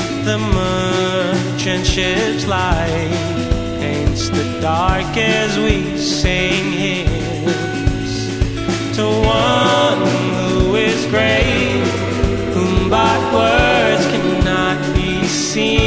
The merchant ship's light paints the dark as we sing hymns to one who is great, whom by words cannot be seen.